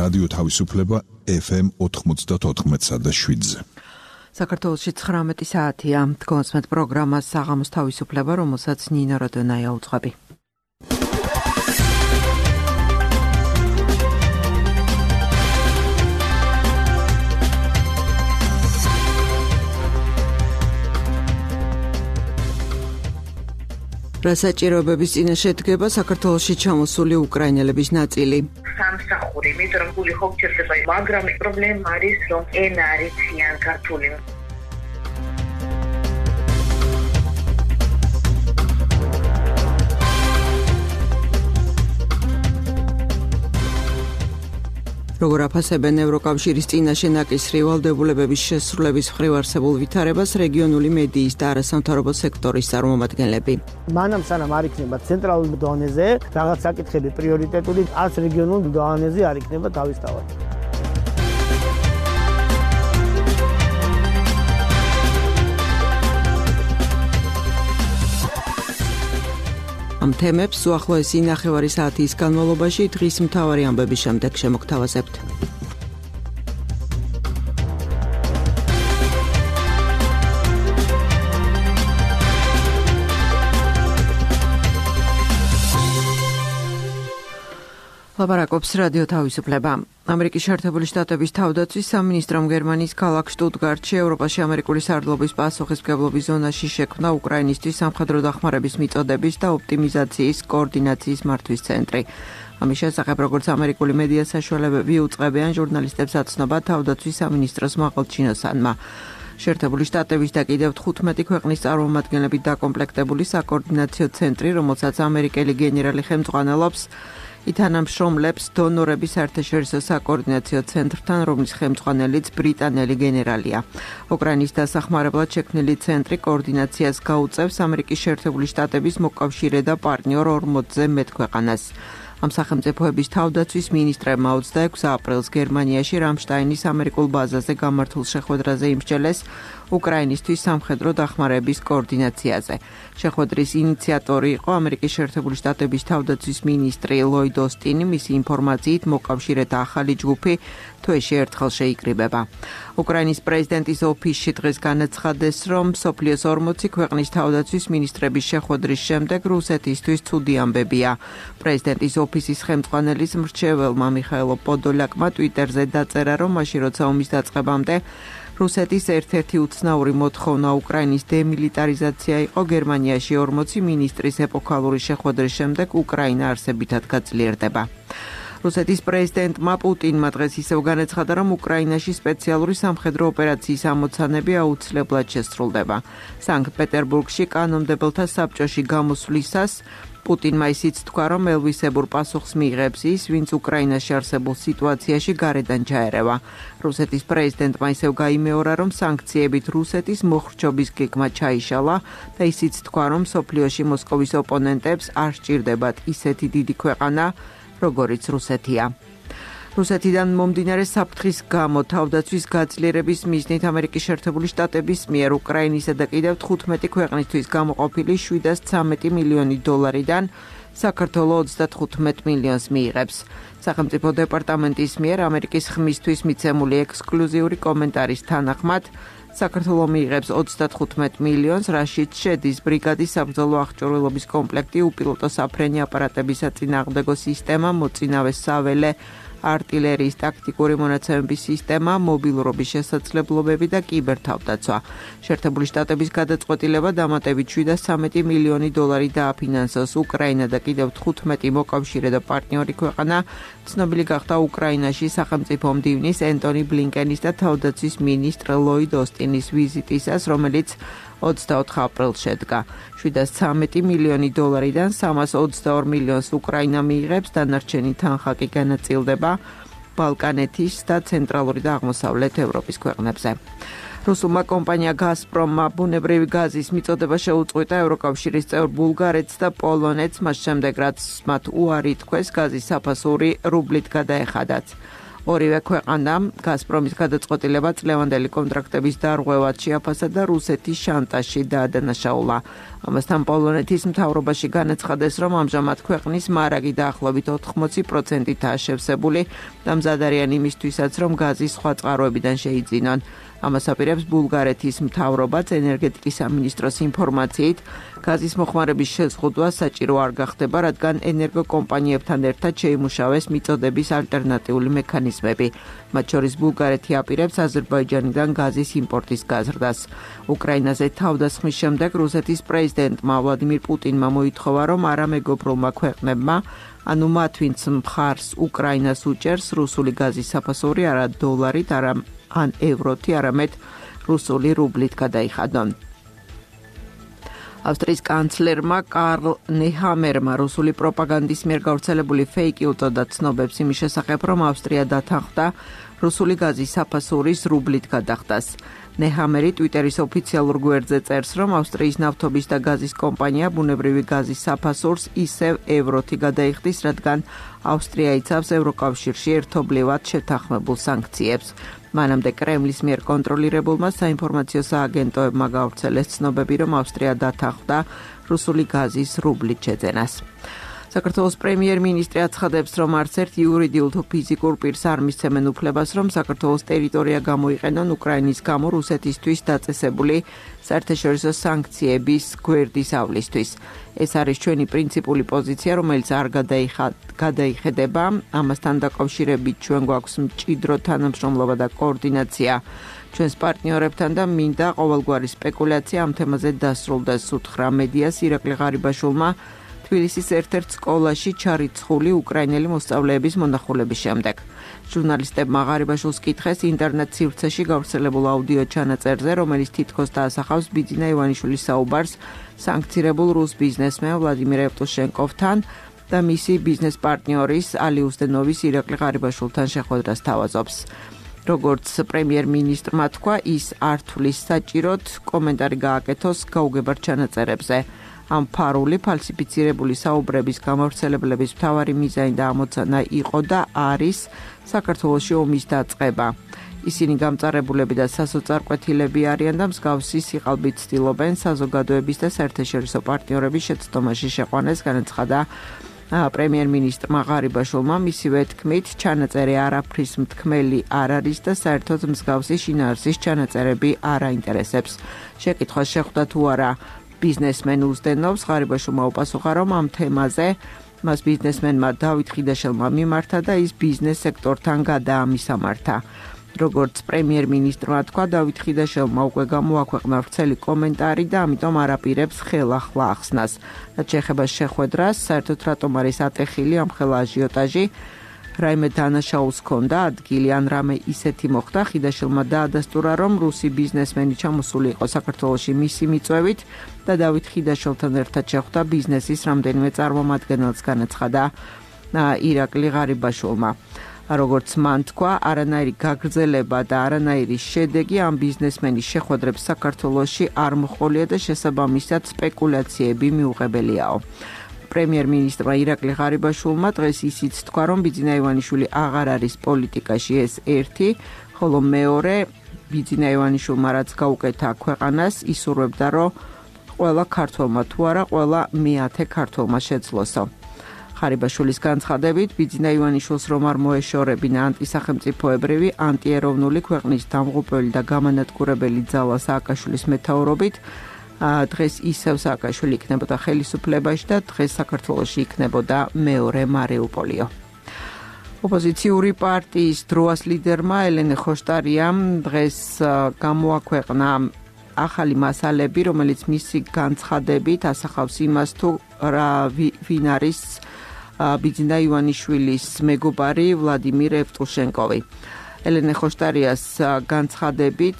რადიო თავისუფლება FM 94.7-ზე. საქართველოში 19 საათია. თქვენს პროგრამას საღამოს თავისუფლება, რომელსაც ნინო როდონაია უძღვები. რასაჭიროებების წინაშე დგება საქართველოში ჩამოსული უკრაინელების ნაწილი. სამსახური, იმიტომ რომ გული ხო გჭირდება, მაგრამ პრობლემა არის, რომ ენა არ იციან ქართული. როგორ აფასებენ ევროკავშირის წინაშე ნაკისრი ვალდებულებების შესრულების მხრივ არსებულ ვითარებას რეგიონული მედიის და არასამთავრობო სექტორის წარმომადგენლები. მანამ სანამ არ იქნება ცენტრალურ დონეზე რაღაც საკითხები პრიორიტეტული, არც რეგიონულ დონეზე არ იქნება თავისთავად. ამ თემებს უახლოესი ნახევარი საათის განმავლობაში დღის მთავარი ამბების შემდეგ შემოგთავაზებთ. ლაპარაკობს რადიო თავისუფლება. ამერიკის შეერთებული შტატების თავდაცვის სამინისტრომ გერმანიის ქალაქ შტუტგარტში ევროპაში ამერიკული სარდლობის პასუხისმგებლობის ზონაში შექმნა უკრაინისთვის სამხედრო დახმარების მიწოდების და ოპტიმიზაციის კოორდინაციის მართვის ცენტრი. ამის შესახებ, როგორც ამერიკული მედია საშუალებები უწყებიან, ჟურნალისტებს აცნობა თავდაცვის სამინისტროს მაღალჩინოსანმა. შეერთებული შტატების და კიდევ 15 ქვეყნის წარმომადგენლებით დაკომპლექტებული საკოორდინაციო ცენტრი, რომელსაც ამერიკელი გენერალი ხელმძღვანელობს, ითანამშრომლებს დონორების საერთაშორისო საკოორდინაციო ცენტრთან, რომლის ხელმძღვანელიც ბრიტანელი გენერალია. უკრაინის დასახმარებლად შექმნილი ცენტრი კოორდინაციას გაუწევს ამერიკის შეერთებული შტატების მოკავშირე და პარტნიორ 40-ზე მეტ ქვეყანას. ამ სახელმწიფოების თავდაცვის მინისტრებმა 26 აპრილს გერმანიაში რამშტაინის ამერიკულ ბაზაზე გამართულ შეხვედრაზე იმსჯელეს უკრაინისთვის სამხედრო დახმარების კოორდინაციაზე. შეხვედრის ინიციატორი იყო ამერიკის შეერთებული შტატების თავდაცვის მინისტრი ლოიდ ოსტინი, მისი ინფორმაციით მოკავშირეთა ახალი ჯგუფი თვეში ერთხელ შეიკრიბება. უკრაინის პრეზიდენტის ოფისში დღეს განაცხადეს, რომ მსოფლიოს 40 ქვეყნის თავდაცვის მინისტრების შეხვედრის შემდეგ რუსეთისთვის ცუდი ამბებია. პრეზიდენტის ოფისის ხელმძღვანელის მრჩეველმა მიხაილო პოდოლაკმა ტვიტერზე დაწერა, რომ მაშინ როცა ომის დაწყებამდე რუსეთის ერთ-ერთი უცნაური მოთხოვნა უკრაინის დემილიტარიზაცია იყო, გერმანიაში 40 მინისტრის ეპოქალური შეხვედრის შემდეგ უკრაინა არსებითად გაძლიერდება. რუსეთის პრეზიდენტმა პუტინმა დღეს ისევ განაცხადა, რომ უკრაინაში სპეციალური სამხედრო ოპერაციის ამოცანები აუცილებლად შესრულდება. სანქტ-პეტერბურგში კანონმდებელთა საბჭოში გამოსვლისას პუტინმა ისიც თქვა, რომ ელვისებურ პასუხს მიიღებს ის, ვინც უკრაინაში არსებულ სიტუაციაში გარედან ჩაერევა. რუსეთის პრეზიდენტმა ისევ გაიმეორა, რომ სანქციებით რუსეთის მოხრჩობის გეგმა ჩაიშალა და ისიც თქვა, რომ მსოფლიოში მოსკოვის ოპონენტებს არ სჭირდებათ ისეთი დიდი ქვეყანა, როგორიც რუსეთია. რუსეთიდან მომდინარე საფრთხის გამო თავდაცვის გაძლიერების მიზნით ამერიკის შეერთებული შტატების მიერ უკრაინისა და კიდევ 15 ქვეყნისთვის გამოყოფილი 713 მილიონი დოლარიდან საქართველოს 35 მილიონს მიიღებს. სახელმწიფო დეპარტამენტის მიერ ამერიკის ხმისთვის მიცემული ექსკლუზიური კომენტარის თანახმად საქართველოს მიიღებს 35 მილიონს, რაშიც შედის ბრიგადის საბრძოლო აღჭურვილობის კომპლექტი, უპილოტო საფრენი აპარატების საწინააღმდეგო სისტემა, მოწინავე საველე артиллерიის ტაქტიკური მონაცემების სისტემა, მობილურობის შესაძლებლობები და კიბერთავდაცვა. შეერთებული შტატების გადაწყვეტილება დამატებით 713 მილიონი დოლარი დააფინანსოს უკრაინა და კიდევ 15 მოკავშირე და პარტნიორი ქვეყანა ცნობილი გახდა უკრაინაში სახელმწიფო მდივნის ენტონი ბლინკენის და თავდაცვის მინისტრ ლოიდ ოსტინის ვიზიტისას, რომელიც 24 აპრილს შედგა. 713 მილიონი დოლარიდან 322 მილიონს უკრაინა მიიღებს, დანარჩენი თანხა კი განაწილდება ბალკანეთის და ცენტრალური და აღმოსავლეთ ევროპის ქვეყნებზე. რუსულმა კომპანია გაზპრომმა ბუნებრივი გაზის მიწოდება შეუწყვეტა ევროკავშირის წევრ ბულგარეთს და პოლონეთს, მას შემდეგ რაც მათ უარი თქვეს გაზის საფასური რუბლით გადაეხადათ. ორივე ქვეყანამ გაზპრომის გადაწყვეტილება წლევანდელი კონტრაქტების დარღვევად შეაფასა და რუსეთის შანტაჟში დაადანაშაულა. ამასთან პოლონეთის მთავრობაში განაცხადეს, რომ ამჟამად ქვეყნის მარაგი დაახლოებით 80%-ითაა შევსებული და მზად არიან იმისთვისაც, რომ გაზი სხვა წყაროებიდან შეიძინონ. ამას აპირებს ბულგარეთის მთავრობაც ენერგეტიკის სამინისტროს ინფორმაციით, გაზის მოხმარების შეზღუდვა საჭირო არ გახდება, რადგან ენერგოკომპანიებთან ერთად შეიმუშავეს მიწოდების ალტერნატიული მექანიზმები. მათ შორის ბულგარეთი აპირებს აზერბაიჯანიდან გაზის იმპორტის გაზრდას. უკრაინაზე თავდასხმის შემდეგ რუსეთის პრეზიდენტმა ვლადიმირ პუტინმა მოითხოვა, რომ არამეგობრულმა ქვეყნებმა, ანუ მათ ვინც მხარს უკრაინას უჭერს, რუსული გაზის საფასური არა დოლარით, ან ევროთი, არამედ რუსული რუბლით გადაიხადონ. ავსტრიის კანცლერმა კარლ ნეჰამერმა რუსული პროპაგანდის მიერ გავრცელებული ფეიკი უწოდა ცნობებს იმის შესახებ, რომ ავსტრია დათანხმდა რუსული გაზის საფასურის რუბლით გადახდას. ნეჰამერი ტვიტერის ოფიციალურ გვერდზე წერს, რომ ავსტრიის ნავთობის და გაზის კომპანია ბუნებრივი გაზის საფასურს ისევ ევროთი გადაიხდის, რადგან ავსტრია იცავს ევროკავშირში ერთობლივად შეთანხმებულ სანქციებს. მანამდე კრემლის მიერ კონტროლირებულმა საინფორმაციო სააგენტოებმა გავრცელეს ცნობები, რომ ავსტრია დათანხმდა რუსული გაზის რუბლით შეძენას. საქართველოს პრემიერ-მინისტრი აცხადებს, რომ არც ერთ იურიდიულ თუ ფიზიკურ პირს არ მისცემენ უფლებას, რომ საქართველოს ტერიტორია გამოიყენონ უკრაინის გამო რუსეთისთვის დაწესებული საერთაშორისო სანქციების გვერდის ავლისთვის. ეს არის ჩვენი პრინციპული პოზიცია, რომელიც არ გადაიხედება. ამასთან დაკავშირებით ჩვენ გვაქვს მჭიდრო თანამშრომლობა და კოორდინაცია ჩვენს პარტნიორებთან და მინდა ყოველგვარი სპეკულაცია ამ თემაზე დასრულდეს, უთხრა მედიას ირაკლი ღარიბაშვილმა თბილისის ერთ-ერთ სკოლაში ჩარიცხული უკრაინელი მოსწავლეების მონახულების შემდეგ. ჟურნალისტებმა ღარიბაშვილს კითხეს ინტერნეტ სივრცეში გავრცელებულ აუდიო ჩანაწერზე, რომელიც თითქოს დაასახავს ბიძინა ივანიშვილის საუბარს სანქცირებულ რუს ბიზნესმენ ვლადიმირ ევტუშენკოვთან და მისი ბიზნეს პარტნიორის ალი უსდენოვის ირაკლი ღარიბაშვილთან შეხვედრას თავაზობს. როგორც პრემიერ-მინისტრმა თქვა, ის არ თვლის საჭიროდ კომენტარი გააკეთოს გაუგებარ ჩანაწერებზე. ამ ფარული ფალსიფიცირებული საუბრების გამავრცელებლების მთავარი მიზანი და ამოცანა იყო და არის საქართველოში ომის დაწყება. ისინი გამწარებულები და სასოწარკვეთილები არიან და მსგავსი სიყალბით ცდილობენ საზოგადოების და საერთაშორისო პარტნიორების შეცდომაში შეყვანეს, განაცხადა პრემიერ-მინისტრმა ღარიბაშვილმა. მისივე თქმით, ჩანაწერი არაფრის მთქმელი არ არის და საერთოდ მსგავსი შინაარსის ჩანაწერები არ აინტერესებს. შეკითხვას შეხვდა თუ არა ბიზნესმენ უსდენოვს, ღარიბაშვილმა უპასუხა, რომ ამ თემაზე მას ბიზნესმენმა დავით ხიდაშელმა მიმართა და ის ბიზნეს სექტორთან გადაამისამართა. როგორც პრემიერ-მინისტრმა თქვა, დავით ხიდაშელმა უკვე გამოაქვეყნა ვრცელი კომენტარი და ამიტომ არ აპირებს ხელახლა ახსნას. რაც შეეხება შეხვედრას, საერთოდ რატომ არის ატეხილი ამ ხელა აჟიოტაჟი, რაიმე დანაშაულს ჰქონდა ადგილი ან რამე ისეთი მოხდა, ხიდაშელმა დაადასტურა, რომ რუსი ბიზნესმენი ჩამოსული იყო საქართველოში მისი მიწვევით და დავით ხიდაშელთან ერთად შეხვდა ბიზნესის რამდენიმე წარმომადგენელს, განაცხადა ირაკლი ღარიბაშვილმა. როგორც მან თქვა, არანაირი გაგრძელება და არანაირი შედეგი ამ ბიზნესმენის შეხვედრებს საქართველოში არ მოჰყოლია და შესაბამისად სპეკულაციები მიუღებელიაო. პრემიერ-მინისტრმა ირაკლი ღარიბაშვილმა დღეს ისიც თქვა, რომ ბიძინა ივანიშვილი აღარ არის პოლიტიკაში, ეს ერთი, ხოლო მეორე, ბიძინა ივანიშვილმა რაც გაუკეთა ქვეყანას, ისურვებდა, რომ ყველა ქართველმა თუ არა, ყველა მეათე ქართველმა შეძლოსო. ღარიბაშვილის განცხადებით, ბიძინა ივანიშვილს რომ არ მოეშორებინა ანტისახელმწიფოებრივი, ანტიეროვნული ქვეყნის დამღუპველი და გამანადგურებელი ძალა სააკაშვილის მეთაურობით, დღეს ისევ სააკაშვილი იქნებოდა ხელისუფლებაში და დღეს საქართველოში იქნებოდა მეორე მარიუპოლიო. ოპოზიციური პარტიის დროას ლიდერმა ელენე ხოშტარიამ დღეს გამოაქვეყნა ახალი მასალები, რომელიც მისი განცხადებით ასახავს იმას, თუ ვინ არის ბიძინა ივანიშვილის მეგობარი ვლადიმირ ევტუშენკოვი. ელენე ხოშტარიას განცხადებით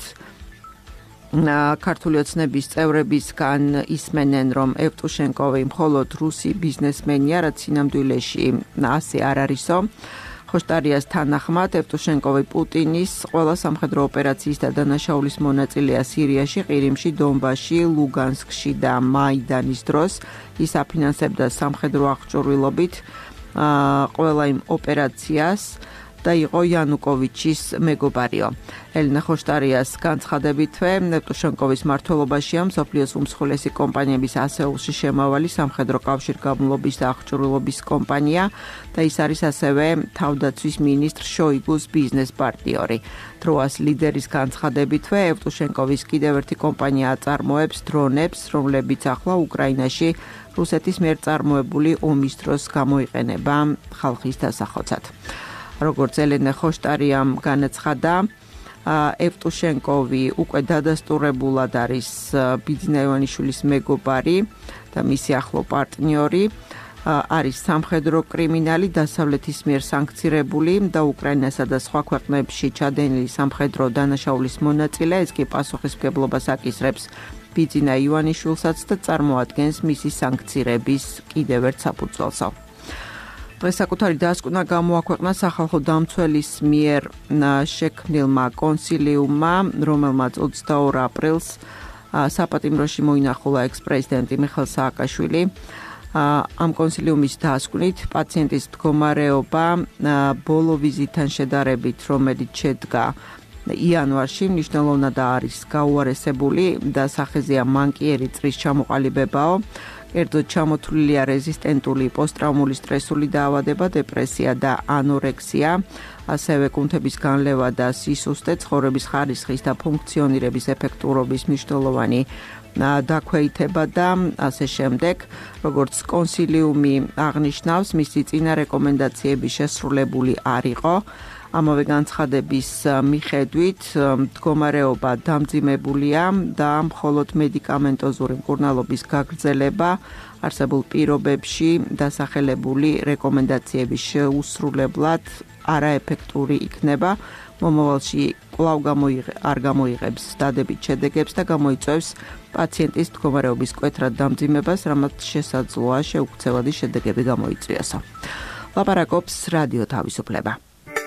ქართული ოცნების წევრებისგან ისმენენ, რომ ევტუშენკოვი მხოლოდ რუსი ბიზნესმენია, რაც სინამდვილეში ასე არ არისო. ხოშტარიას თანახმად, ევტუშენკოვი პუტინის ყველა სამხედრო ოპერაციის და დანაშაულის მონაწილეა სირიაში, ყირიმში, დონბასში, ლუგანსკში და მაიდანის დროს. ის აფინანსებდა სამხედრო აღჭურვილობით ყველა იმ ოპერაციას და იყო იანუკოვიჩის მეგობარიო. ელენა ხოშტარიას განცხადებითვე ნევტუშენკოვის მმართველობაშია მსოფლიოს უმსხვილესი კომპანიების ასეულში შემავალი სამხედრო კავშირგაბმულობის და აღჭურვილობის კომპანია და ის არის ასევე თავდაცვის მინისტრ შოიგუს ბიზნეს პარტნიორი. ტროას ლიდერის განცხადებითვე ევტუშენკოვის კიდევ ერთი კომპანია აწარმოებს დრონებს, რომლებიც ახლა უკრაინაში რუსეთის მიერ წარმოებული ომის დროს გამოიყენება ხალხის დასახოცად. როგორც ელენა ხოშტარიამ განაცხადა, ევტუშენკოვი უკვე დადასტურებულად არის ბიძინა ივანიშვილის მეგობარი და მისი ახლო პარტნიორი. არის სამხედრო კრიმინალი, დასავლეთის მიერ სანქცირებული და უკრაინასა და სხვა ქვეყნებში ჩადენილი სამხედრო დანაშაულის მონაწილე, ეს კი პასუხისმგებლობას აკისრებს ბიძინა ივანიშვილსაც და წარმოადგენს მისი სანქცირების კიდევ ერთ საფუძველსო. დღეს საკუთარი დასკვნა გამოაქვეყნა სახალხო დამცველის მიერ შექმნილმა კონსილიუმმა, რომელმაც 22 აპრილს საპატიმროში მოინახულა ექს-პრეზიდენტი მიხეილ სააკაშვილი. ამ კონსილიუმის დასკვნით პაციენტის მდგომარეობა ბოლო ვიზიტთან შედარებით, რომელიც შედგა იანვარში, მნიშვნელოვნად არის გაუარესებული და სახეზეა მანკიერი წრის ჩამოყალიბებაო. კერძოდ ჩამოთვლილია რეზისტენტული პოსტტრაუმული სტრესული დაავადება, დეპრესია და ანორექსია, ასევე კუნთების განლევა და სისუსტე, ცხოვრების ხარისხის და ფუნქციონირების ეფექტურობის მნიშვნელოვანი დაქვეითება და ასე შემდეგ. როგორც კონსილიუმი აღნიშნავს, მისი წინა რეკომენდაციები შესრულებული არ იყო. ამავე განცხადების მიხედვით მდგომარეობა დამძიმებულია და მხოლოდ მედიკამენტოზური მკურნალობის გაგრძელება არსებულ პირობებში დასახელებული რეკომენდაციების შეუსრულებლად არაეფექტური იქნება. მომავალში კვლავ არ გამოიღებს დადებით შედეგებს და გამოიწვევს პაციენტის მდგომარეობის მკვეთრად დამძიმებას, რამაც შესაძლოა შეუქცევადი შედეგები გამოიწვიოსო. ლაპარაკობს რადიო თავისუფლება.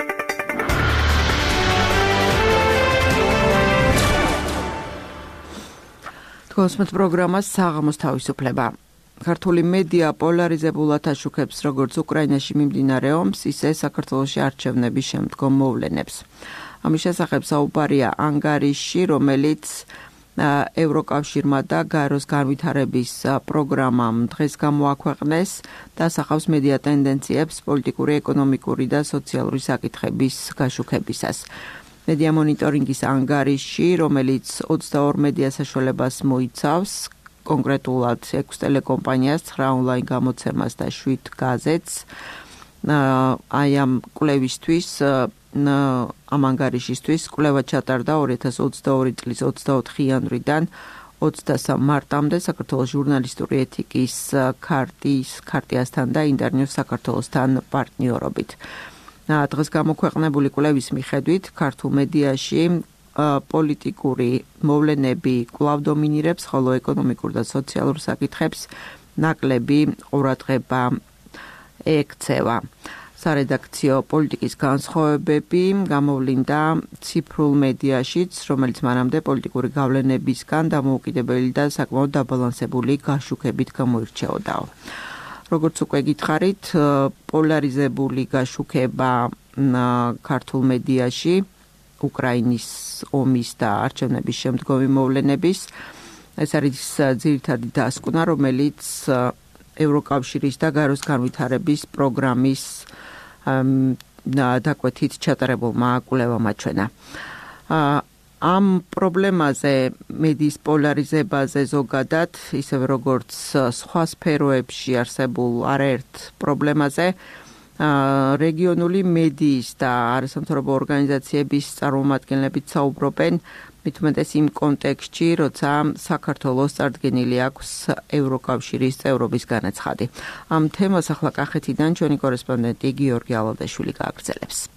კოსმეთ პროგრამას საღამოს თავისუფლება. ქართული მედია პოლარიზებულად აშუქებს როგორც უკრაინაში მიმდინარე ომს, ისე საქართველოში არჩევნების შემდგომ მოვლენებს. ამის შესახებ საუბარია ანგარიში, რომელიც ევროკავშირმა და გაეროს განვითარების პროგრამამ დღეს გამოაქვეყნეს და ასახავს მედია ტენდენციებს პოლიტიკური, ეკონომიკური და სოციალური საკითხების გაშუქებისას. მედია მონიტორინგის ანგარიში, რომელიც 22 მედია საშუალებას მოიცავს, კონკრეტულად 6 ტელეკომპანიას, 9 ონლაინ გამოცემას და 7 გაზეთს. აი ამ კვლევისთვის, ამ ანგარიშისთვის კვლევა ჩატარდა 2022 წლის 24 იანვრიდან 23 მარტამდე საქართველოს ჟურნალისტური ეთიკის ქარტიასთან და ინტერნიუს საქართველოსთან პარტნიორობით. დღეს გამოქვეყნებული კვლევის მიხედვით ქართულ მედიაში პოლიტიკური მოვლენები კვლავ დომინირებს, ხოლო ეკონომიკურ და სოციალურ საკითხებს ნაკლები ყურადღება ექცევა. სარედაქციო პოლიტიკის განსხვავებები გამოვლინდა ციფრულ მედიაშიც, რომელიც მანამდე პოლიტიკური გავლენებისგან დამოუკიდებელი და საკმაოდ დაბალანსებული გაშუქებით გამოირჩეოდაო. როგორც უკვე გითხარით, პოლარიზებული გაშუქება ქართულ მედიაში უკრაინის ომის და არჩევნების შემდგომი მოვლენების. ეს არის ძირითადი დასკვნა, რომელიც ევროკავშირის და გაეროს განვითარების პროგრამის დაკვეთით ჩატარებულმა კვლევამ აჩვენა. ამ პრობლემაზე, მედიის პოლარიზებაზე ზოგადად, ისევე როგორც სხვა სფეროებში არსებულ არაერთ პრობლემაზე, რეგიონული მედიის და არასამთავრობო ორგანიზაციების წარმომადგენლებიც საუბრობენ, მით უმეტეს იმ კონტექსტში, როცა საქართველოს წარდგენილი აქვს ევროკავშირის წევრობის განაცხადი. ამ თემას ახლა კახეთიდან ჩვენი კორესპონდენტი გიორგი ალადაშვილი გააგრძელებს.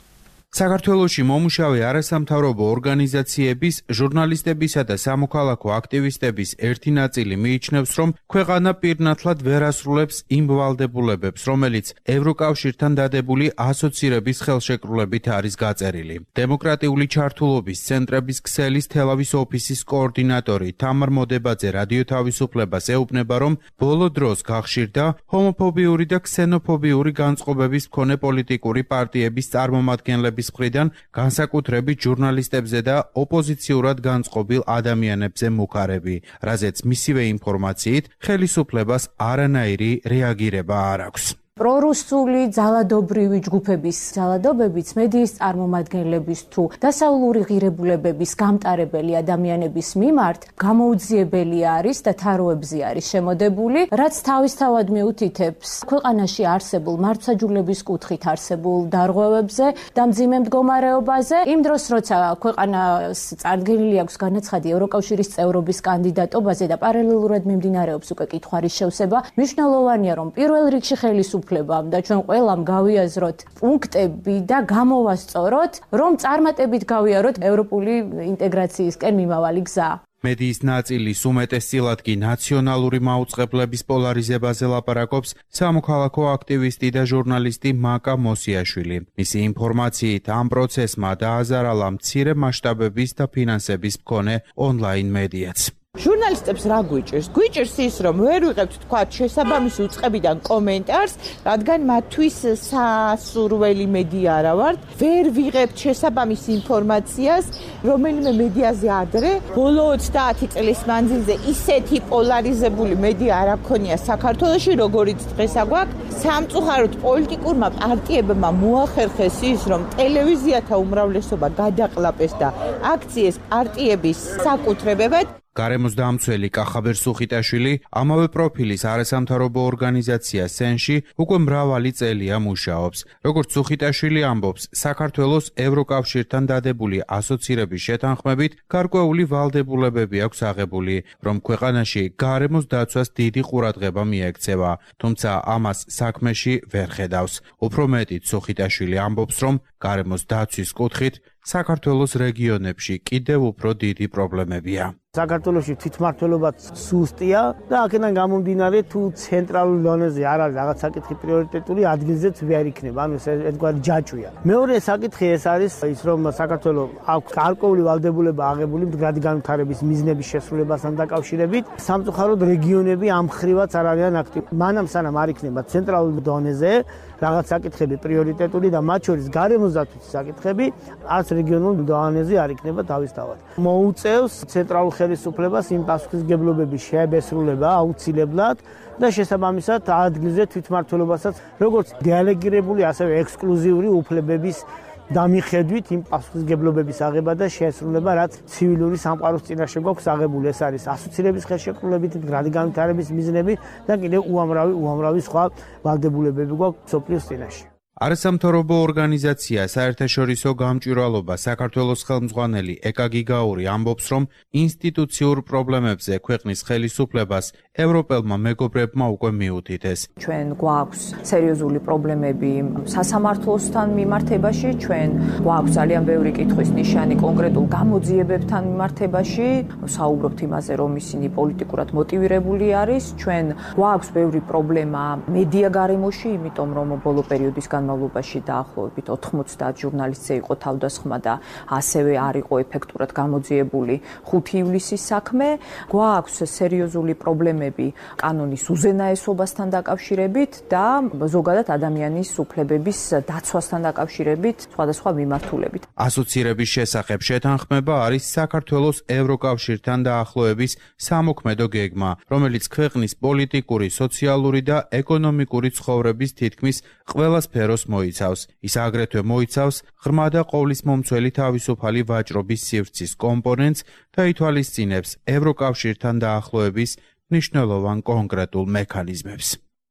საქართველოში მომუშავე არასამთავრობო ორგანიზაციების, ჟურნალისტებისა და სამოქალაქო აქტივისტების ერთი ნაწილი მიიჩნევს, რომ ქვეყანა პირნათლად ვერ ასრულებს იმ ვალდებულებებს, რომელიც ევროკავშირთან დადებული ასოცირების ხელშეკრულებით არის გაწერილი. დემოკრატიული ჩართულობის ცენტრების ქსელის თელავის ოფისის კოორდინატორი თამარ მოდებაძე რადიო თავისუფლებას ეუბნება, რომ ბოლო დროს გახშირდა ჰომოფობიური და ქსენოფობიური განწყობების მქონე პოლიტიკური პარტიების წარმომადგენლების მხრიდან განსაკუთრებით ჟურნალისტებზე და ოპოზიციურად განწყობილ ადამიანებზე მუხარები, რაზეც მისივე ინფორმაციით ხელისუფლებას არანაირი რეაგირება არ აქვს. პრორუსული ძალადობრივი ჯგუფების ძალადობებიც მედიის წარმომადგენლების თუ დასავლური ღირებულებების გამტარებელი ადამიანების მიმართ გამოუძიებელი არის და თაროებზე არის შემოდებული, რაც თავისთავად მიუთითებს ქვეყანაში არსებულ მართლმსაჯულების კუთხით არსებულ დარღვევებზე და მძიმე მდგომარეობაზე. იმ დროს, როცა ქვეყანას წარდგენილი აქვს განაცხადი ევროკავშირის წევრობის კანდიდატობაზე და პარალელურად მიმდინარეობს უკვე კითხვის შევსება, მნიშვნელოვანია, რომ პირველ რიგში ხელისუფლება და ჩვენ ყველამ გავიაზროთ პუნქტები და გამოვასწოროთ, რომ წარმატებით გავიაროთ ევროპული ინტეგრაციისკენ მიმავალი გზა. მედიის ნაწილის უმეტესწილად კი ნაციონალური მაუწყებლების პოლარიზებაზე ლაპარაკობს სამოქალაქო აქტივისტი და ჟურნალისტი მაკა მოსიაშვილი. მისი ინფორმაციით ამ პროცესმა დააზარალა მცირე მასშტაბების და ფინანსების მქონე ონლაინ მედიაც. ჟურნალისტებს რა გვიჭირს? გვიჭირს ის, რომ ვერ ვიღებთ თქვა შესაბამისი უწყებიდან კომენტარს, რადგან მათთვის სასურველი მედია არა ვართ, ვერ ვიღებთ შესაბამის ინფორმაციას, რომელიმე მედიაზე ადრე ბოლო 30 წლის მანძილზე ისეთი პოლარიზებული მედია არ აქონია საქართველოში, როგორიც დღეს აგვაქვს. სამწუხაროდ პოლიტიკურმა პარტიებმა მოახერხეს ის, რომ ტელევიზიათა უმრავლესობა გადაყლაპეს და აქციეს პარტიების საკუთრებებად. გარემოს დამცველი კახაბერ სუხიტაშვილი ამავე პროფილის არასამთავრობო ორგანიზაცია სენში უკვე მრავალი წელია მუშაობს. როგორც სუხიტაშვილი ამბობს, საქართველოს ევროკავშირთან დადებული ასოცირების შეთანხმებით გარკვეული ვალდებულებები აქვს აღებული, რომ ქვეყანაში გარემოს დაცვას დიდი ყურადღება მიექცევა, თუმცა ამას საქმეში ვერ ხედავს. უფრო მეტით სუხიტაშვილი ამბობს, რომ გარემოს დაცვის კუთხით საქართველოს რეგიონებში კიდევ უფრო დიდი პრობლემებია. საქართველოში თვითმმართველობაც სუსტია და აქედან გამომდინარე თუ ცენტრალურ დონეზე არ არის რაღაც საკითხი პრიორიტეტული ადგილზეც ვერ იქნება, ანუ ეს ერთგვარი ჯაჭვია. მეორე საკითხი ეს არის ის, რომ საქართველოს აქვს გარკვეული ვალდებულება აღებული მდგრადი განვითარების მიზნების შესრულებასთან დაკავშირებით. სამწუხაროდ რეგიონები ამ ხრივაც არ არიან აქტიური. მანამ სანამ არ იქნება ცენტრალურ დონეზე რაღაც საკითხები პრიორიტეტული და მათ შორის გარემოს დაცვის საკითხები, არც რეგიონულ დონეზე არ იქნება თავისთავად. მოუწევს ცენტრალურ ხელისუფლებას იმ პასუხისმგებლობების შეებესრულება აუცილებლად და შესაბამისად ადგილზე თვითმმართველობასაც როგორც დელეგირებული, ასევე ექსკლუზიური უფლებების დამიხედვით იმ პასუხისმგებლობების აღება და შესრულება, რაც ცივილური სამყაროს წინაშე გვაქვს აღებული. ეს არის ასოცირების ხელშეკრულებით, მდგრადი განვითარების მიზნები და კიდევ უამრავი სხვა ვალდებულებები გვაქვს სოფლის წინაშე. არასამთავრობო ორგანიზაცია საერთაშორისო გამჭვირვალობა საქართველოს ხელმძღვანელი ეკა გიგაური ამბობს, რომ ინსტიტუციურ პრობლემებზე ქვეყნის ხელისუფლებას ევროპელმა მეგობრებმა უკვე მიუთითეს. ჩვენ გვაქვს სერიოზული პრობლემები სასამართლოსთან მიმართებაში, ჩვენ გვაქვს ძალიან ბევრი კითხვის ნიშანი კონკრეტულ გამოძიებებთან მიმართებაში, საუბრობთ იმაზე, რომ ისინი პოლიტიკურად მოტივირებული არის, ჩვენ გვაქვს ბევრი პრობლემა მედია გარემოში, იმიტომ რომ ბოლო პერიოდის განმავლობაში დაახლოებით 90 ჟურნალისტზე იყო თავდასხმა და ასევე არ იყო ეფექტურად გამოძიებული 5 ივლისის საქმე. გვაქვს სერიოზული პრობლემები კანონის უზენაესობასთან დაკავშირებით და ზოგადად ადამიანის უფლებების დაცვასთან დაკავშირებით სხვადასხვა მიმართულებით. ასოცირების შესახებ შეთანხმება არის საქართველოს ევროკავშირთან დაახლოების სამოქმედო გეგმა, რომელიც ქვეყნის პოლიტიკური, სოციალური და ეკონომიკური ცხოვრების თითქმის ყველა სფეროს მოიცავს. ის აგრეთვე მოიცავს ღრმა და ყოვლისმომცველი თავისუფალი ვაჭრობის სივრცის კომპონენტს და ითვალისწინებს ევროკავშირთან დაახლოების მნიშვნელოვან კონკრეტულ მექანიზმებს.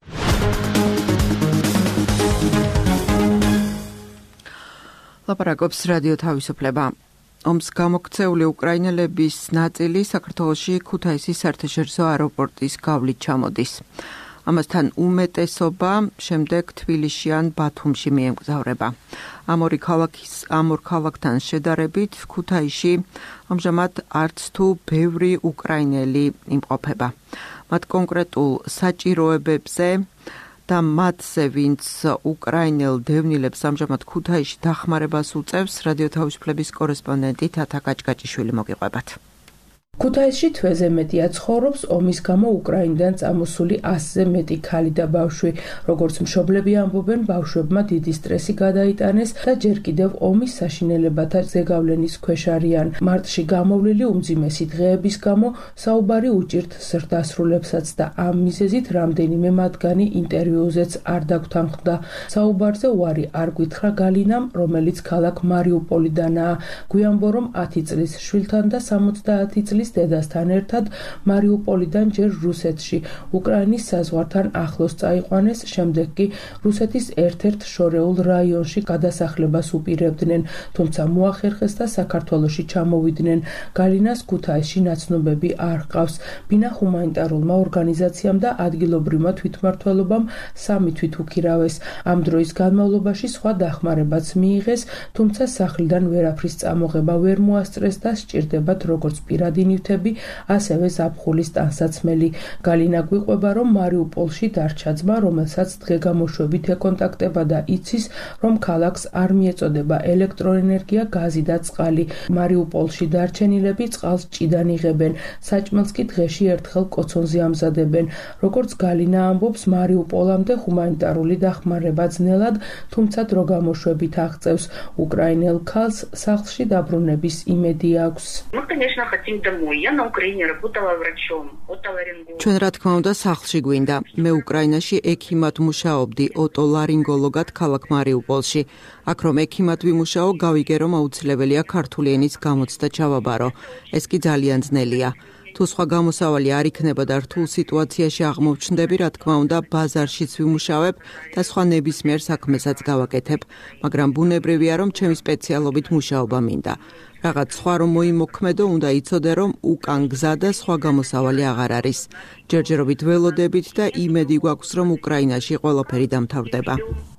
ლაპარაკობს რადიო თავისუფლება. ომს გამოქცეული უკრაინელების ნაწილი საქართველოში ქუთაისის საერთაშორისო აეროპორტის გავლით ჩამოდის. ამასთან უმეტესობა შემდეგ თბილისში ან ბათუმში მიემგზავრება. ამ ორ ქალაქთან შედარებით ქუთაისში ამჟამად არც თუ ბევრი უკრაინელი იმყოფება. მათ კონკრეტულ საჭიროებებზე და მათზე, ვინც უკრაინელ დევნილებს ამჟამად ქუთაისში დახმარებას უწევს, რადიო თავისუფლების კორესპონდენტი თათა კაჭკაჭიშვილი მოგიყვებათ. ქუთაისში თვეზე მეტია ცხოვრობს ომის გამო უკრაინიდან წამოსული 100-ზე მეტი ქალი და ბავშვი. როგორც მშობლები ამბობენ, ბავშვებმა დიდი სტრესი გადაიტანეს და ჯერ კიდევ ომის საშინელებათა ზეგავლენის ქვეშ არიან. მარტში გამოვლილი უმძიმესი დღეების გამო საუბარი უჭირთ ზრდასრულებსაც და ამ მიზეზით რამდენიმე მათგანი ინტერვიუზეც არ დაგვთანხმდა. საუბარზე უარი არ გითხრა გალინამ, რომელიც ქალაქ მარიუპოლიდანაა. გვიანბო, რომ 10 წლის შვილთან და 70 წლის დედასთან ერთად მარიუპოლიდან ჯერ რუსეთში, უკრაინის საზღვართან ახლოს წაიყვანეს, შემდეგ კი რუსეთის ერთ-ერთ შორეულ რაიონში გადასახლებას უპირებდნენ, თუმცა მოახერხეს და საქართველოში ჩამოვიდნენ. გალინას ქუთაისში ნაცნობები არ ჰყავს. ბინა ჰუმანიტარულმა ორგანიზაციამ და ადგილობრივმა თვითმმართველობამ 3 თვით უქირავეს. ამ დროის განმავლობაში სხვა დახმარებაც მიიღეს, თუმცა სახლიდან ვერაფრის წამოღება ვერ მოასწრეს და სჭირდებათ როგორც პირადი ნივთები, ასევე ზაფხულის ტანსაცმელი. გალინა გვიყვება, რომ მარიუპოლში დარჩა ძმა, რომელსაც დღე-გამოშვებით ეკონტაქტება და იცის, რომ ქალაქს არ მიეწოდება ელექტროენერგია, გაზი და წყალი. მარიუპოლში დარჩენილები წყალს ჭიდან იღებენ, საჭმელს კი დღეში ერთხელ კოცონზე ამზადებენ. როგორც გალინა ამბობს, მარიუპოლამდე ჰუმანიტარული დახმარება ძნელად, თუმცა დროგამოშვებით აღწევს. უკრაინელ ქალს სახლში დაბრუნების იმედი აქვს. ჩვენ რა თქმა უნდა სახლში გვინდა. მე უკრაინაში ექიმად მუშაობდი, ოტოლარინგოლოგად ქალაქ მარიუპოლში. აქ რომ ექიმად ვიმუშაო, გავიგე რომ აუცილებელია ქართული ენის გამოცდა ჩავაბარო. ეს კი ძალიან ძნელია. თუ სხვა გამოსავალი არ იქნება და რთულ სიტუაციაში აღმოჩნდები, რა თქმა უნდა, ბაზარშიც ვიმუშავებ და სხვა ნებისმიერ საქმესაც გავაკეთებ, მაგრამ ბუნებრივია, რომ ჩემი სპეციალობით მუშაობა მინდა. რაღაც სხვა რომ მოიმოქმედო, უნდა იცოდე, რომ უკან გზა და სხვა გამოსავალი აღარ არის. ჯერჯერობით ველოდებით და იმედი გვაქვს, რომ უკრაინაში ყველაფერი დამთავრდება.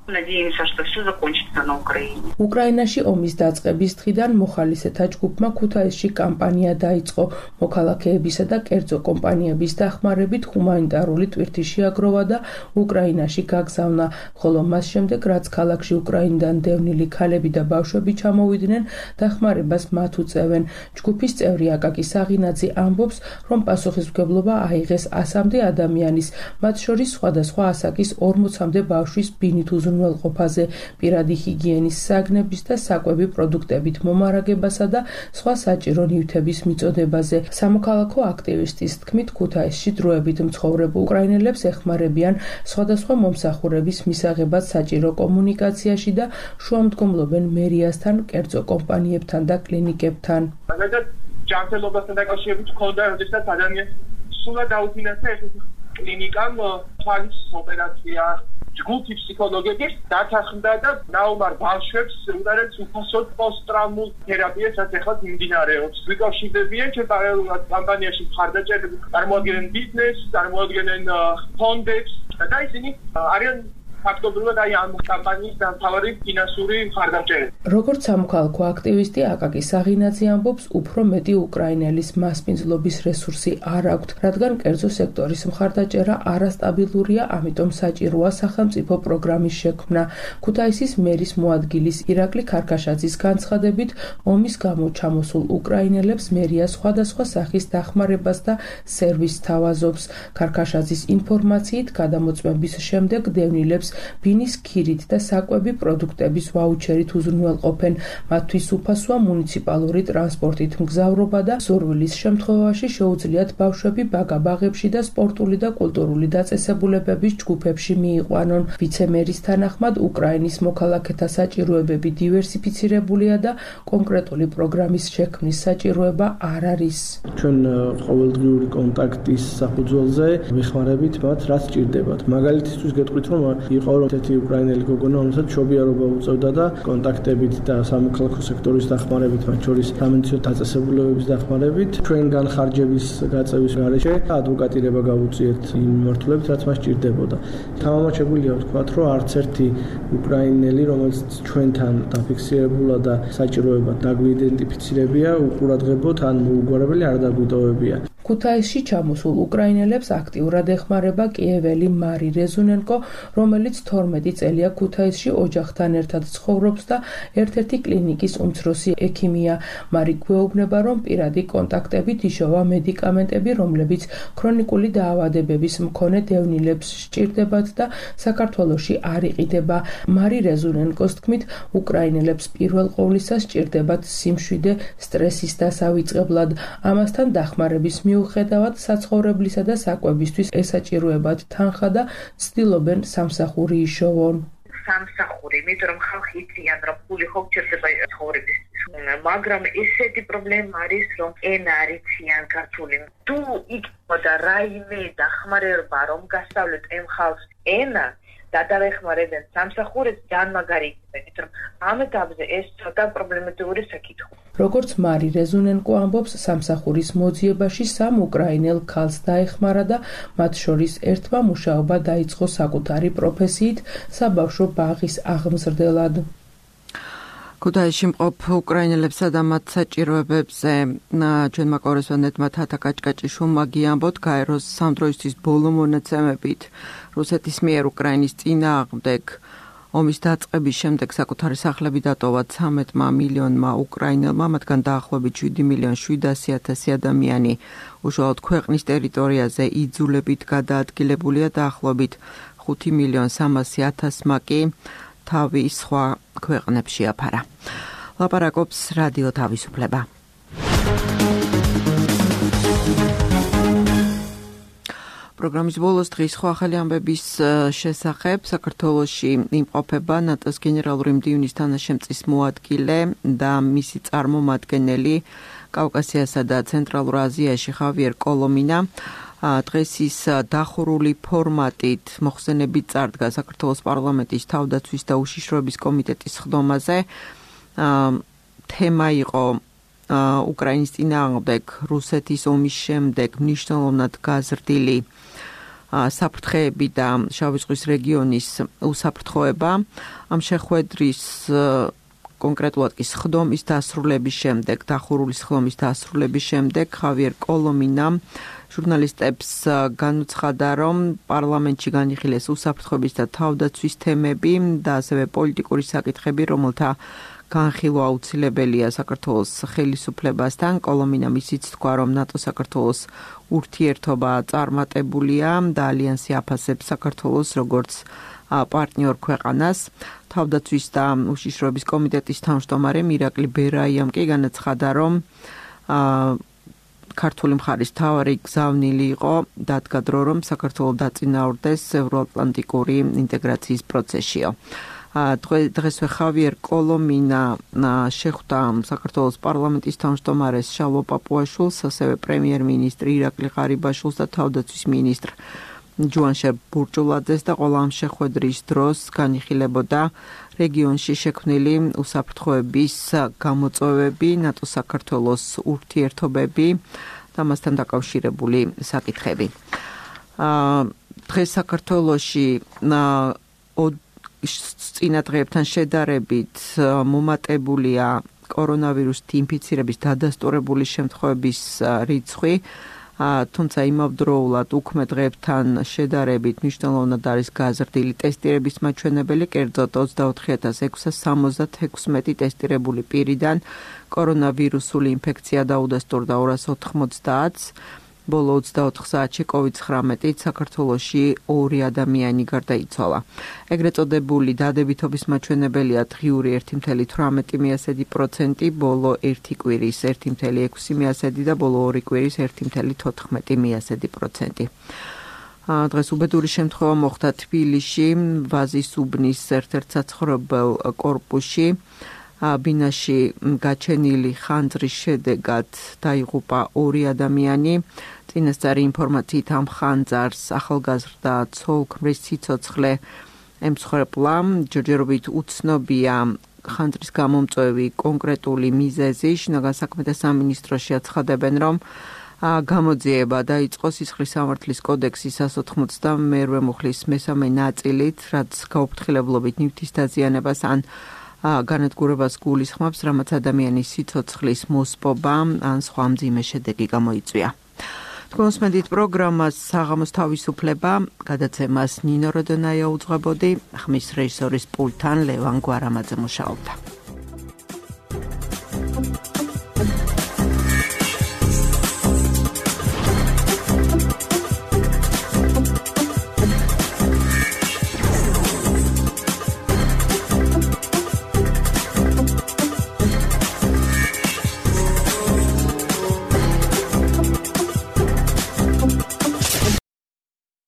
უკრაინაში ომის დაწყების დღიდან მოხალისეთა ჯგუფმა ქუთაისში კამპანია დაიწყო. მოქალაქეებისა და კერძო კომპანიების დახმარებით ჰუმანიტარული ტვირთი შეაგროვა და უკრაინაში გაგზავნა, ხოლო მას შემდეგ, რაც ქალაქში უკრაინიდან დევნილი ქალები და ბავშვები ჩამოვიდნენ, დახმარებას მათ უწევენ. ჯგუფის წევრი აკაკი საღინაძე ამბობს, რომ პასუხისმგებლობა აიღეს 100-მდე ადამიანის, მათ შორის სხვადასხვა ასაკის 40-მდე ბავშვის ბინით უზრუნველყოფაზე, პირადი ჰიგიენის საგნების და საკვები პროდუქტებით მომარაგებასა და სხვა საჭირო ნივთების მიწოდებაზე. სამოქალაქო აქტივისტის თქმით, ქუთაისში დროებით მცხოვრებ უკრაინელებს ეხმარებიან სხვადასხვა მომსახურების მისაღებად საჭირო კომუნიკაციაში და შუამდგომლობენ მერიასთან, კერძო კომპანიებთან და კლინიკებთან. ჯანმრთელობასთან დაკავშირებით მქონდა, როდესაც ადამიანს სულა დაუთინასა ეს კლინიკამ თვალის ოპერაცია ჯგუფი ფსიქოლოგების დათანხმდა და ნაუმარ ბავშვებს უნდათ უფასოდ პოსტტრაუმულ თერაპიას ახლა მიმდინარეობს. ვიკავშირდებიან ჩვენ პარალელურად კამპანიაში მხარდაჭერები, წარმოადგენენ ბიზნესს, წარმოადგენენ ფონდებს და ისინი არიან ფაქტობრივად ამ კამპანიის დამთავრების ფინანსური მხარდამჭერები. როგორც სამოქალაქო აქტივისტი აკაკი საღინაძე ამბობს, უფრო მეტი უკრაინელის მასპინძლობის რესურსი არ აქვთ, რადგან კერძო სექტორის მხარდაჭერა არასტაბილურია, ამიტომ საჭიროა სახელმწიფო პროგრამის შექმნა. ქუთაისის მერის მოადგილის ირაკლი ქარქაშაძის განცხადებით, ომის გამო ჩამოსულ უკრაინელებს მერია სხვადასხვა სახის დახმარებას და სერვისს თავაზობს. ქარქაშაძის ინფორმაციით, გადამოწმების შემდეგ დევნილებს ბინის ქირით და საკვები პროდუქტების ვაუჩერით უზრუნველყოფენ. მათთვის უფასოა მუნიციპალური ტრანსპორტით მგზავრობა და სურვილის შემთხვევაში შეუძლიათ ბავშვები ბაგა-ბაღებში და სპორტული და კულტურული დაწესებულებების ჯგუფებში მიიყვანონ. ვიცემერის თანახმად, უკრაინის მოქალაქეთა საჭიროებები დივერსიფიცირებულია და კონკრეტული პროგრამის შექმნის საჭიროება არ არის. ჩვენ ყოველდღიური კონტაქტის საფუძველზე ვეხმარებით მათ, რაც სჭირდებათ. მაგალითისთვის გეტყვით, რომ იყო რომ ერთი უკრაინელი გოგონა, რომელსაც მშობიარობა უწევდა და კონტაქტებით და სამოქალაქო სექტორის დახმარებით, მათ შორის სამედიცინო დაწესებულებების დახმარებით, ჩვენგან ხარჯების გაწევის გარეშე ადვოკატირება გავუწიეთ იმ მიმართულებით, რაც მას ჭირდებოდა. თამამად შეგვიძლია ვთქვათ, რომ არც ერთი უკრაინელი, რომელიც ჩვენთან დაფიქსირებულა და საჭიროებად დაგვიდენტიფიცირებია, უყურადღებოთ ან მოუგვარებელი არ დაგვიტოვებია. ქუთაისში ჩამოსულ უკრაინელებს აქტიურად ეხმარება კიეველი მარი რეზუნენკო, რომელიც 12 წელია ქუთაისში ოჯახთან ერთად ცხოვრობს და ერთ-ერთი კლინიკის უმცროსი ექიმია. მარი გვეუბნება, რომ პირადი კონტაქტებით იშოვა მედიკამენტები, რომლებიც ქრონიკული დაავადებების მქონე დევნილებს სჭირდებათ და საქართველოში არ იყიდება. მარი რეზუნენკოს თქმით, უკრაინელებს პირველ ყოვლისა სჭირდებათ სიმშვიდე სტრესის დასავიწყებლად. ამასთან დახმარების მიუხედავად საცხოვრებლისა და საკვებისთვის ესაჭიროებათ თანხა და ცდილობენ სამსახური იშოვონ. სამსახური, იმიტომ რომ ხალხი იციან, რომ ფული ხო გჭირდება ცხოვრებისთვის. მაგრამ ესეთი პრობლემა არის, რომ ენა არ იციან ქართული. თუ იქნებოდა რაიმე დახმარება, რომ გასავლეთ ამ ხალხს ენა და დაეხმარებენ სამსახურებს, ძალიან მაგარი იქნება, იმიტომ რომ ამ ეტაპზე ეს ცოტა პრობლემატური საკითხია. როგორც მარი რეზუნენკო ამბობს, სამსახურის მოძიებაში 3 უკრაინელ ქალს დაეხმარა და მათ შორის ერთმა მუშაობა დაიწყო საკუთარი პროფესიით საბავშვო ბაღის აღმზრდელად. ქუთაისში მყოფ უკრაინელებსა და მათ საჭიროებებზე ჩვენმა კორესპონდენტმა თათა კაჭკაჭიშვილმა გიამბოთ, გაეროს სამდროისთვის ბოლო მონაცემებით რუსეთის მიერ უკრაინის წინააღმდეგ ომის დაწყების შემდეგ საკუთარი სახლები დატოვა 13 მილიონმა უკრაინელმა, მათგან დაახლოებით 7,700,000 ადამიანი უშუალოდ ქვეყნის ტერიტორიაზე იძულებით გადაადგილებულია, დაახლოებით 5,300,000 კი თავის სხვა ქვეყნებში აფარა. ლაპარაკობს რადიო თავისუფლება. პროგრამის ბოლოს დღის სხვა ახალი ამბების შესახებ საქართველოში იმყოფება ნატოს გენერალური მდივნის თანაშემწის მოადგილე და მისი წარმომადგენელი კავკასიასა და ცენტრალურ აზიაში ხავიერ კოლომინა. დღეს ის დახურული ფორმატით მოხსენებით წარდგა საქართველოს პარლამენტის თავდაცვის და უშიშროების კომიტეტის სხდომაზე. თემა იყო უკრაინის წინააღმდეგ რუსეთის ომის შემდეგ მნიშვნელოვნად გაზრდილი საფრთხეები და შავი ზღვის რეგიონის უსაფრთხოება. ამ შეხვედრის კონკრეტულად კი სხდომის დასრულების შემდეგ, დახურული სხდომის დასრულების შემდეგ ხავიერ კოლომინამ ჟურნალისტებს განუცხადა, რომ პარლამენტში განიხილეს უსაფრთხოების და თავდაცვის თემები და ასევე პოლიტიკური საკითხები, რომელთა განხილვა აუცილებელია საქართველოს ხელისუფლებასთან. კოლომინამ ისიც თქვა, რომ ნატო-საქართველოს ურთიერთობა წარმატებულია და ალიანსი აფასებს საქართველოს როგორც პარტნიორ ქვეყანას. თავდაცვის და უშიშროების კომიტეტის თავმჯდომარე მირაკლი ბერაიამ კი განაცხადა, რომ ქართული მხარის მთავარი გზავნილი იყო დადგა დრო, რომ საქართველო დაწინაურდეს ევროატლანტიკური ინტეგრაციის პროცესშიო. დღესვე ხავიერ კოლომინა შეხვდა საქართველოს პარლამენტის თავმჯდომარეს შალვა პაპუაშვილს, ასევე პრემიერ-მინისტრ ირაკლი ღარიბაშვილს და თავდაცვის მინისტრ ჯუანშერ ბურჭულაძეს და ყველა ამ შეხვედრის დროს განიხილებოდა რეგიონში შექმნილი უსაფრთხოების გამოწვევები, ნატო-საქართველოს ურთიერთობები და მასთან დაკავშირებული საკითხები. დღეს საქართველოში წინა დღეებთან შედარებით მომატებულია კორონავირუსით ინფიცირების დადასტურებული შემთხვევების რიცხვი, თუმცა იმავდროულად უქმე დღეებთან შედარებით მნიშვნელოვნად არის გაზრდილი ტესტირების მაჩვენებელი, კერძოდ 24,676 ტესტირებული პირიდან კორონავირუსული ინფექცია დაუდასტურდა 290-ს. ბოლო 24 საათში COVID-19 საქართველოში 2 ადამიანი გარდაიცვალა. ეგრეთ წოდებული დადებითობის მაჩვენებელია დღიური 1,18%, ბოლო 1 კვირის 1,6% და ბოლო 2 კვირის 1,14%. დღეს უბედური შემთხვევა მოხდა თბილისში, ვაზის უბნის ერთ-ერთ საცხოვრებელ კორპუსში. ბინაში გაჩენილი ხანძრის შედეგად დაიღუპა 2 ადამიანი. წინასწარი ინფორმაციით ამ ხანძარს ახალგაზრდა ცოლ-ქმრის სიცოცხლე ემსხვერპლა, ჯერჯერობით უცნობია ხანძრის გამომწვევი კონკრეტული მიზეზი. შინაგან საქმეთა სამინისტროში აცხადებენ, რომ გამოძიება დაიწყო სისხლის სამართლის კოდექსის 192 მუხლის მესამე ნაწილით, რაც გაუფრთხილებლობით ნივთის დაზიანებას ან განადგურებას გულისხმობს, რამაც ადამიანის სიცოცხლის მოსპობა ან სხვა მძიმე შედეგი გამოიწვია. თქვენს მედით პროგრამას საღამოს თავისუფლება გადაცემას ნინო როდონაია უძღვებოდი, ხმის რეჟისორის პულტთან ლევან გვარამაძე მუშაობდა.